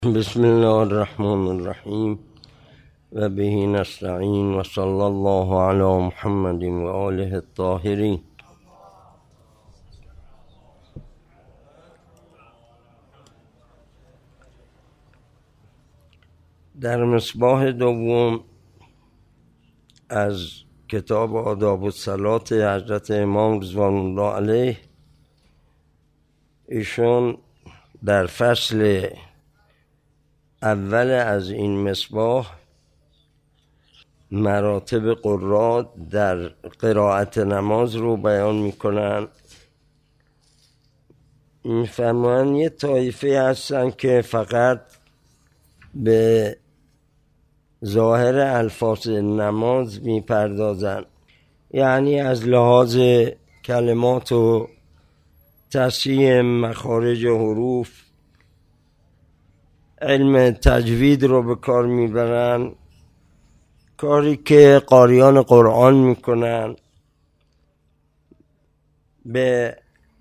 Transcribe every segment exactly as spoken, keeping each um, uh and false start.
بسم الله الرحمن الرحیم و به نستعین و صلی الله علی محمد و آله الطاهرین. در مصباح دوم از کتاب آداب الصلاة حضرت امام رضوان الله علیه، ایشون در فصل اول از این مصباح مراتب قرات در قرائت نماز رو بیان میکنن. میفرمایند یه طایفه هستن که فقط به ظاهر الفاظ نماز میپردازن، یعنی از لحاظ کلمات و تصحیح مخارج حروف علم تجوید رو به کار میبرن، کاری که قاریان قرآن میکنن. به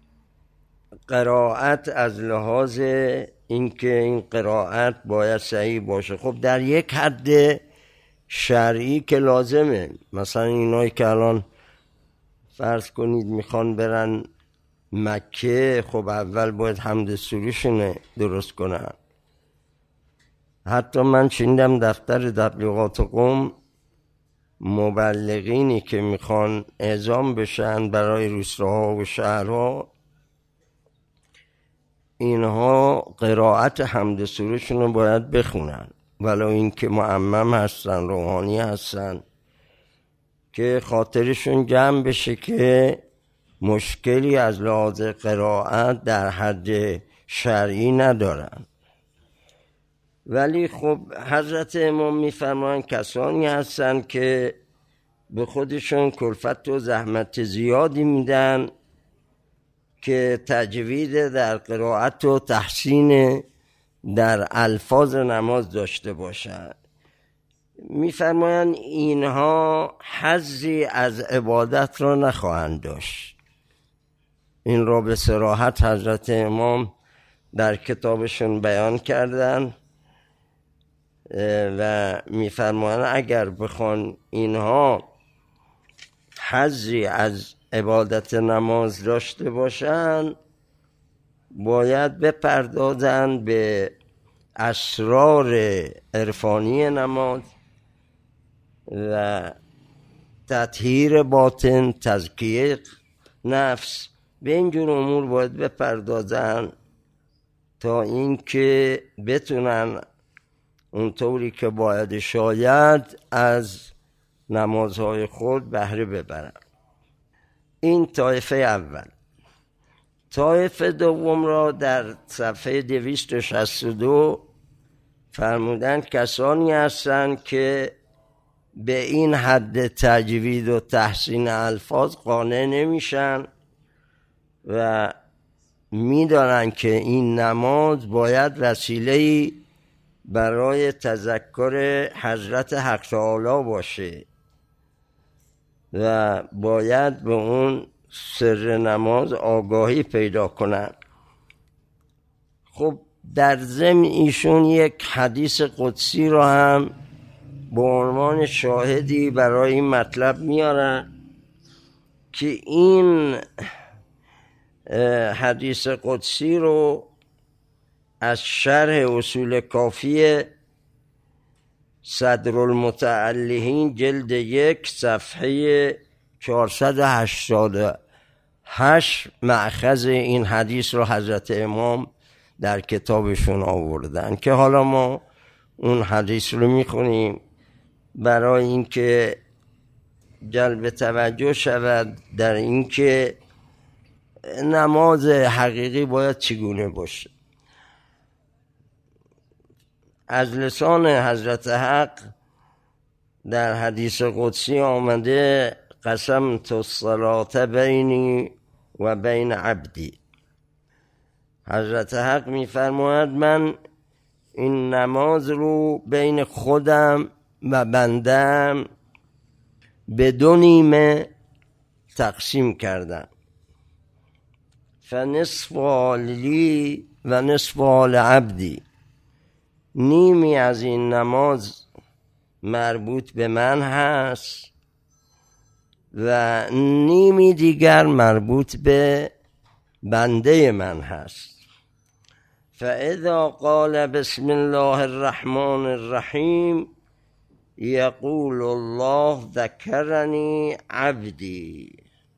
قرائت از لحاظ اینکه این قرائت باید صحیح باشه، خب در یک حد شرعی که لازمه. مثلا اینایی که الان فرض کنید میخوان برن مکه، خب اول باید حمد سروشونه درست کنن. حتی من شنیدم دفتر تبلیغات قم مبلغینی که میخوان اعزام بشن برای روستاها و شهرها، اینها قرائت حمد سورشون رو باید بخونن، ولو این که معمم هستن، روحانی هستن، که خاطرشون جمع بشه که مشکلی از لحاظ قرائت در حد شرعی ندارن. ولی خب حضرت امام میفرمایند کسانی هستن که به خودشون کلفت و زحمت زیادی میدن که تجوید در قرائت و تحسین در الفاظ نماز داشته باشند. میفرمایند اینها حظی از عبادت را نخواهند داشت. این را به صراحت حضرت امام در کتابشون بیان کردن و میفرمایند اگر بخوان اینها حظی از عبادت نماز داشته باشن، باید بپردازن به اسرار عرفانی نماز و تطهیر باطن، تزکیه نفس، به اینجور امور باید بپردازن تا اینکه بتونن اونطوری که باید شاید از نمازهای خود بهره ببرن. این طایفه اول. طایفه دوم را در صفحه دویست و شصت و دو فرمودند کسانی هستند که به این حد تجوید و تحسین الفاظ قانع نمیشن و میدانند که این نماز باید وسیله‌ای برای تذکر حضرت حق تعالی باشه و باید به اون سر نماز آگاهی پیدا کنن. خب در ضمن ایشون یک حدیث قدسی رو هم به عنوان شاهدی برای این مطلب میارن که این حدیث قدسی رو از شرح اصول کافی صدر المتعلهین جلد یک صفحه چهارصد و هشتاد و هشت مأخذ این حدیث رو حضرت امام در کتابشون آوردن که حالا ما اون حدیث رو میخونیم برای اینکه جلب توجه شود در اینکه نماز حقیقی باید چگونه باشه. از لسان حضرت حق در حدیث قدسی آمده قسمت الصلاة بینی و بین عبدی. حضرت حق میفرماید من این نماز رو بین خودم و بندم به دو نیمه تقسیم کردم، فنصف لی و نصف لعبدی. نیمی از این نماز مربوط به من هست و نیمی دیگر مربوط به بنده من هست. فاذا قال بسم الله الرحمن الرحیم یقول الله ذکرنی عبدی.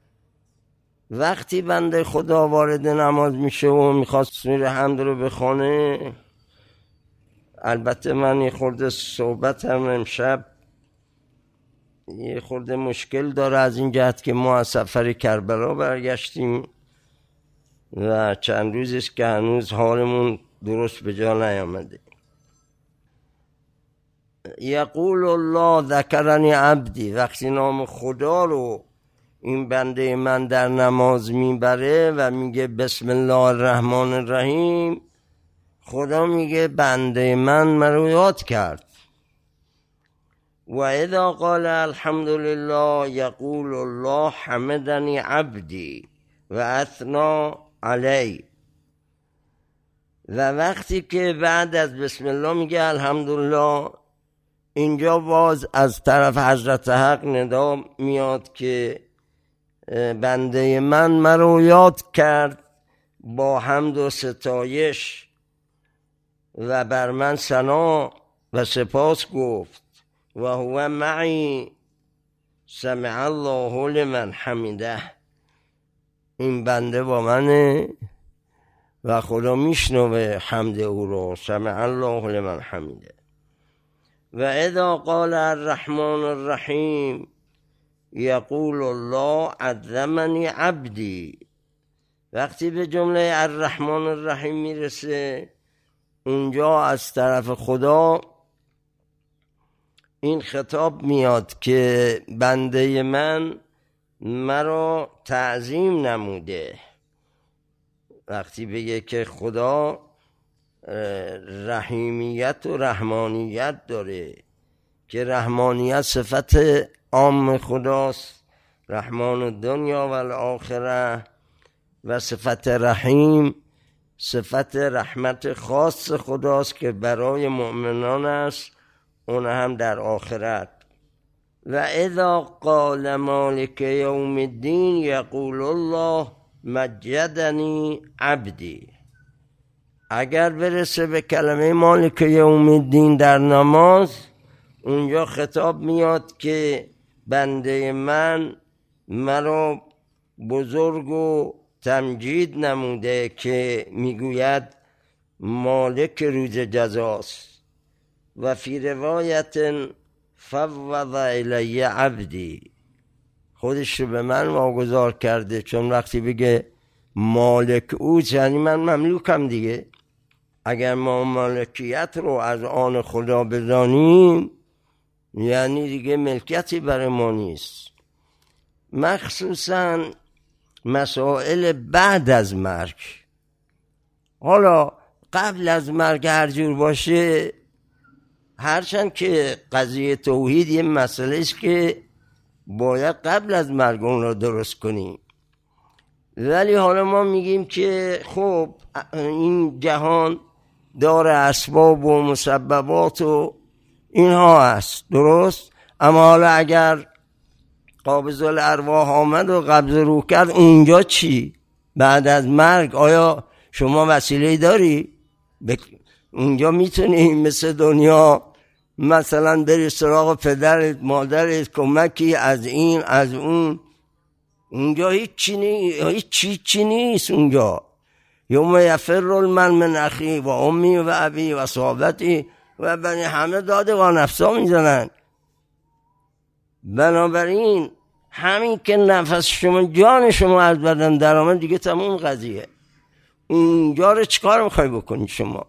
وقتی بنده خدا وارد نماز میشه و میخواد سوره حمد رو بخونه، البته من یه خورده صحبتم امشب یه خورده مشکل داره از این جهت که ما از سفر کربلا برگشتیم و چند روزیست که هنوز حالمون درست به جا نیامده. یقول الله ذکرنی عبدی، وقتی نام خدا رو این بنده من در نماز میبره و میگه بسم الله الرحمن الرحیم، خدا میگه بنده من منو یاد کرد. و اذا قال الحمد لله یقول الله حمدنی عبدی و اثنا علی. و وقتی که بعد از بسم الله میگه الحمدلله، اینجا باز از طرف حضرت حق ندا میاد که بنده من مرا یاد کرد با حمد و ستایش و بر من ثنا و سپاس گفت و هو معی سمع الله لمن حمده. این بنده با منه و خدا میشنوه حمد او رو، سمع الله لمن حمده. و اذا قال الرحمن الرحیم یقول الله عظمنی عبدی. وقتی به جمله الرحمن الرحیم میرسه، اونجا از طرف خدا این خطاب میاد که بنده من مرا تعظیم نموده. وقتی بگه که خدا رحیمیت و رحمانیت داره، که رحمانیت صفت عام خداست، رحمان الدنیا و الاخره، و صفت رحیم صفت رحمت خاص خداست که برای مؤمنان است، اون هم در آخرت. و اذا قال مالک یوم الدین یقول الله مجدنی عبدی. اگر برسه به کلمه مالک یوم الدین در نماز، اونجا خطاب میاد که بنده من مرا بزرگ و تمجید نموده، که میگوید مالک روز جزاست. و فی روایت فوض الی عبدی، خودش رو به من واگذار کرده، چون وقتی بگه مالک اوست یعنی من مملوکم دیگه. اگر ما مالکیت رو از آن خدا بدانیم یعنی دیگه ملکیتی برای ما نیست. مخصوصا مسائل بعد از مرگ. حالا قبل از مرگ هر جور باشه، هرچند که قضیه توحید یه مسئله است که باید قبل از مرگ اون رو درست کنیم، ولی حالا ما میگیم که خب این جهان دار اسباب و مسببات و اینها هست، درست؟ اما حالا اگر قابض الارواح آمد و قبض روح کرد، اونجا چی؟ بعد از مرگ آیا شما وسیله داری؟ بک... اونجا میتونی مثل دنیا مثلا بری سراغ پدرت مادرت کمکی از این از اون؟ اونجا هیچ چی نیست، هیچ چی چی نیست اونجا. یوم یفر المرء من اخی و امی و ابی و صحابتی و بنی، همه داده و نفسا میزنن. بنابراین همین که نفس شما جان شما از بدن در آمد دیگه تموم قضیه. اونجا رو چیکار میخوای بکنی شما؟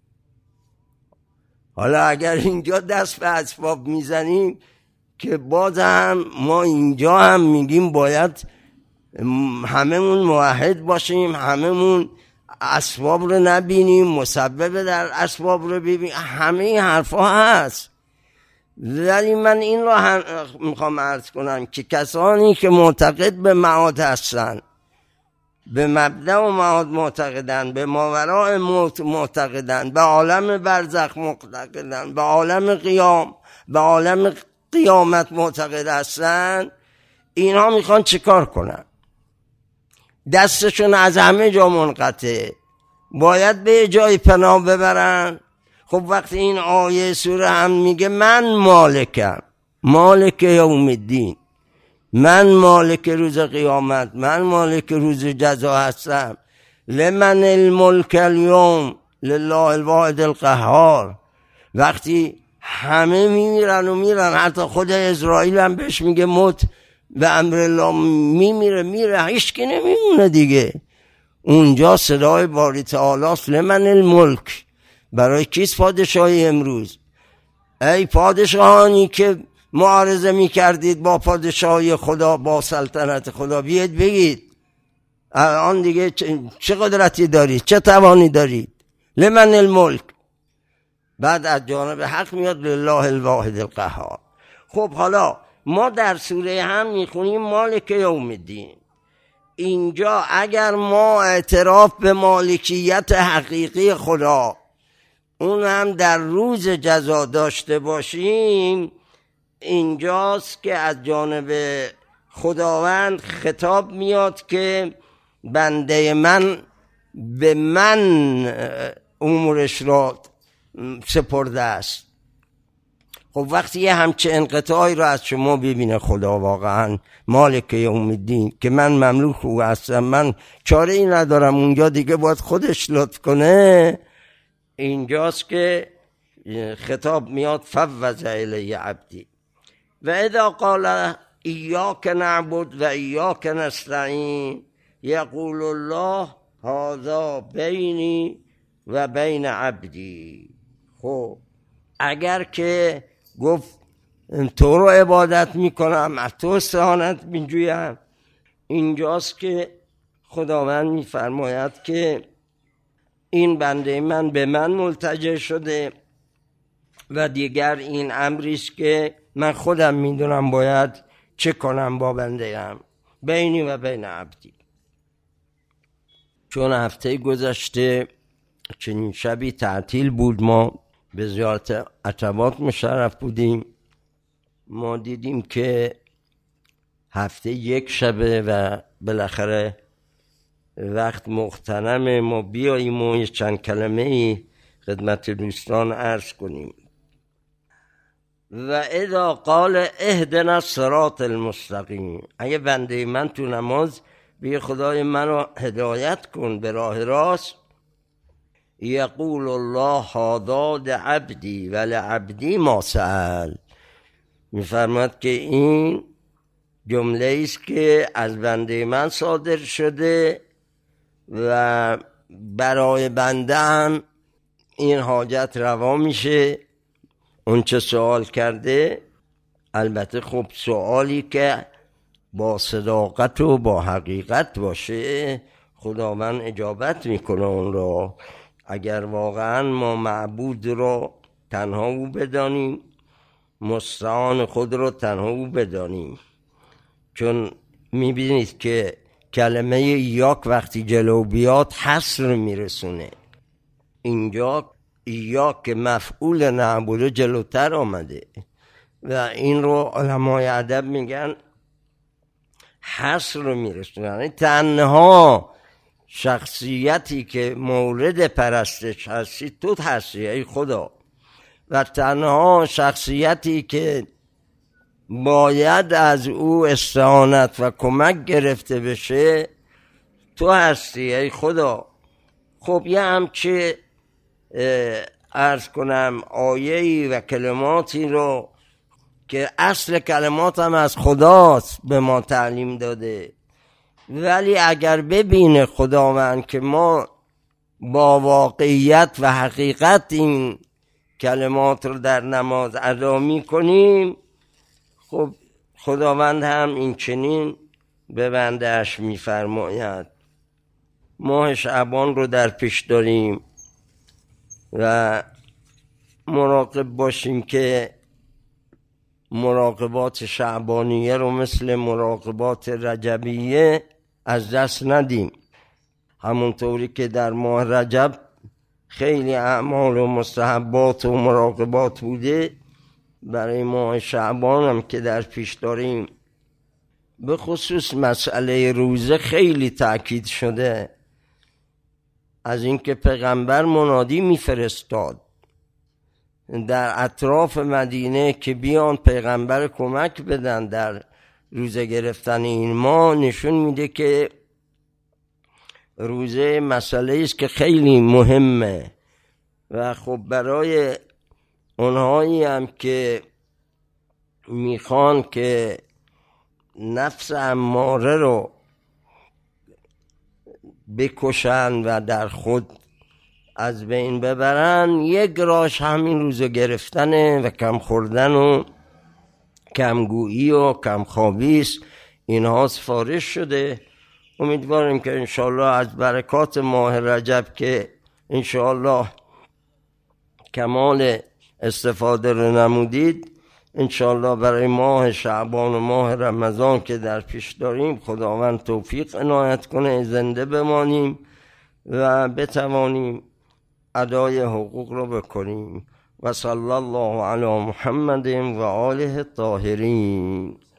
حالا اگر اینجا دست به اسباب میزنیم که باز هم ما اینجا هم میگیم باید هممون موحد باشیم، هممون اسباب رو نبینیم، مسبب در اسباب رو ببینیم، همه این حرفا هست. ولی من این رو هم میخوام عرض کنم که کسانی که معتقد به معاد هستن، به مبدأ و معاد معتقدن، به ماوراء موت معتقدن، به عالم برزخ معتقدن، به عالم قیام، به عالم قیامت معتقد هستن، اینها میخوان چیکار کنن؟ دستشون از همه جا منقطعه، باید به جای پناه ببرن. خب وقتی این آیه سوره هم میگه من مالکم، مالک یوم الدین، من مالک روز قیامت، من مالک روز جزا هستم، لمن الملک اليوم لله الواحد القهار. وقتی همه میمیرن و میرن، حتی خود اسرائیل هم بهش میگه موت به امر الله، میمیره میره، هیچ کی نمیمونه دیگه. اونجا صدای باری تعالی است لمن الملک. برای کیست پادشاهی امروز؟ ای پادشاهانی که معارضه میکردید با پادشاهی خدا، با سلطنت خدا، بیاید بگید الان دیگه چه قدرتی دارید، چه توانی دارید؟ لمن الملک. بعد از جانب حق میاد لله الواحد القهار. خب حالا ما در سوره هم میخونیم مالک یوم الدین. اینجا اگر ما اعتراف به مالکیت حقیقی خدا، اون هم در روز جزا داشته باشیم، اینجاست که از جانب خداوند خطاب میاد که بنده من به من امورش را سپرده است. خب وقتی یه همچه انقطاعی را از شما ببینه خدا، واقعا مالک یوم الدین، که من مملوک او هستم، من چاره ای ندارم، اونجا دیگه باید خودش لطف کنه، اینجاست که خطاب میاد فوض الی عبدی و اذا قال ایاک نعبد و ایاک نستعین یقول الله هذا بینی و بین عبدی. خب اگر که گفت تو رو عبادت میکنم، از تو استعانت میجویم، اینجاست که خداوند میفرماید که این بنده من به من ملتجع شده و دیگر این امریست که من خودم میدونم باید چه کنم با بنده ام، بینی و بین عبدی. چون هفته گذشته چنین شبی تعطیل بود، ما به زیارت عتبات مشرف بودیم، ما دیدیم که هفته یک شبه و بالاخره وقت مغتنم ما بیاییم و چند کلمه خدمت دوستان عرض کنیم. و اذا قال اهدنا الصراط المستقیم، اگه بنده من تو نماز بگه خدای منو هدایت کن به راه راست، یقول الله هذا لعبدی و لعبدی ما سأل، میفرماد که این جمله است که از بنده من صادر شده و برای بنده هم این حاجت روا میشه، اون چه سوال کرده. البته خب سوالی که با صداقت و با حقیقت باشه خداوند اجابت میکنه اون رو. اگر واقعا ما معبود رو تنها او بدانیم، مستعان خود رو تنها او بدانیم، چون میبینید که کلمه ایاک وقتی جلو بیاد حصر میرسونه. اینجا ایاک که مفعول نعبوده جلوتر آمده و این رو علمای ادب میگن حصر رو میرسونه، یعنی تنها شخصیتی که مورد پرستش هستی تو هستی ای خدا، و تنها شخصیتی که باید از او استعانت و کمک گرفته بشه تو هستی ای خدا. خب یه همچه عرض کنم آیه‌ای و کلماتی رو که اصل کلمات هم از خداست به ما تعلیم داده، ولی اگر ببینه خداوند که ما با واقعیت و حقیقت این کلمات رو در نماز ادا می کنیم، خب خداوند هم این چنین به بنده‌اش می فرماید. ماه شعبان رو در پیش داریم و مراقب باشیم که مراقبات شعبانیه رو مثل مراقبات رجبیه از دست ندیم. همونطوری که در ماه رجب خیلی اعمال و مستحبات و مراقبات بوده، برای ماه شعبان هم که در پیش داریم به خصوص مسئله روزه خیلی تأکید شده. از اینکه پیغمبر منادی میفرستاد در اطراف مدینه که بیان پیغمبر کمک بدن در روزه گرفتن این ماه، نشون میده که روزه مسئله است که خیلی مهمه. و خب برای اونهایی هم که میخوان که نفس اماره رو بکشن و در خود از بین ببرن، یک راش همین روزه گرفتنه و کم خوردن و کمگویی و کمخوابی است. اینها سفارش شده. امیدواریم که انشالله از برکات ماه رجب که انشالله کمال استفاده رو نمودید، انشالله برای ماه شعبان و ماه رمضان که در پیش داریم خداوند توفیق عنایت کنه، زنده بمانیم و بتوانیم ادای حقوق رو بکنیم. و صلی الله علی محمد و آله الطاهرین.